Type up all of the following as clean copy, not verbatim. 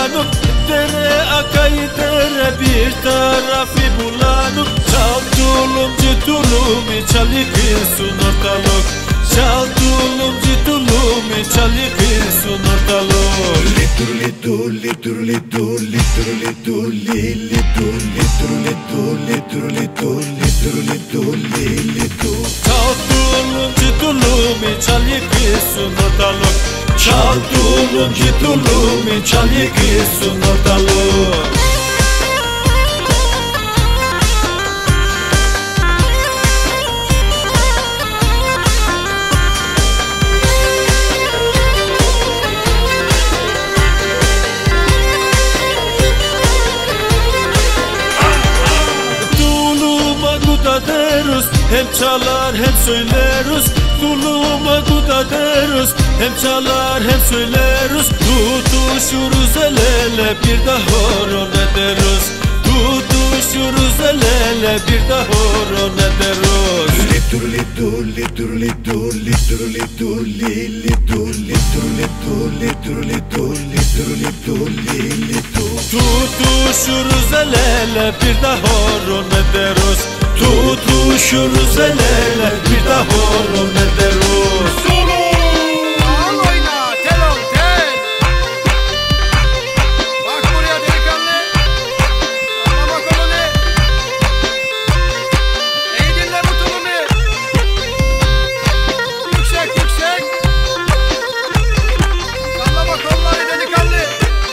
bulanık, dere akay dere bir tarafı bulanık. Çal tulumcu tulumi çalıkırsın ortalık. Çal tulumcu tulumi çalıkırsın ortalık. Liturli dulli turli dulli turli dulli liturli turli dulli turli dulli turli dulli litur. Çal tulumcu tulumi çalıkırsın ortalık. Çal tulumcu tulumi çalıkırsın ortalık. Derus, hem çalar hem söyleriz. Tuluma guda derus, hem çalar hem söyleriz. Tutuşuruz el ele bir de horon ederiz. Tutuşuruz el ele bir de horon ederiz. Liturli dulli turli dulli turli dulli liturli turli dulli turli dulli turli dulli litur. Tutuşuruz el ele bir de horon ederiz. Tutuşuruz el ele bir de horon ederiz. Al oyna, tel ol tel. Bak buraya delikanlı. Sallama kolunu. İyi dinle bu tulumu. Yüksek yüksek. Sallama kolları delikanlı.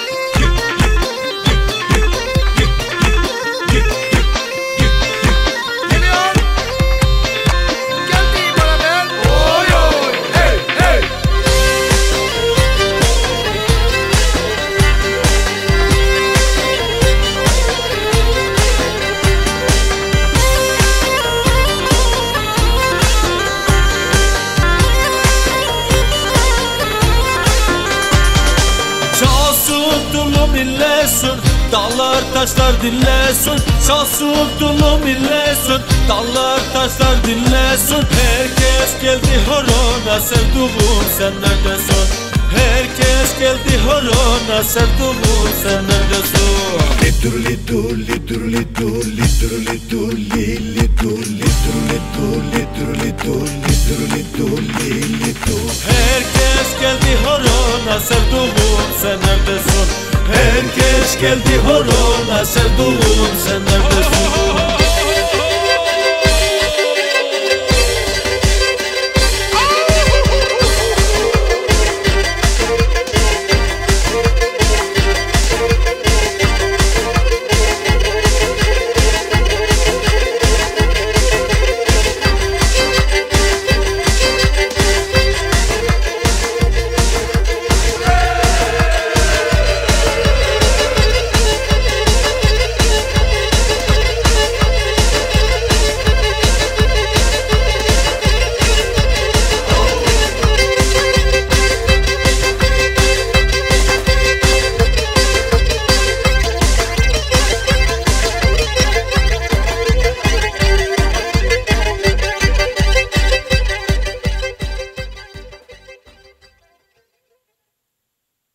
Geliyor. Geldi beraber. Oy oy. Hey hey. Çalsın tulum illesin, dağlar taşlar dinlesin. Çalsın tulum illesin, dağlar taşlar dinlesin. Herkes geldi horona, sevduğum sen neredesin? Herkes geldi horona, sevduğum sen neredesin? Liturli dulli turli dulli turli dulli liturli turli dulli turli dulli turli dulli litur. Herkes geldi horona, sevduğum sen neredesin? Herkes geldi horona, sevduğum sen neredesin?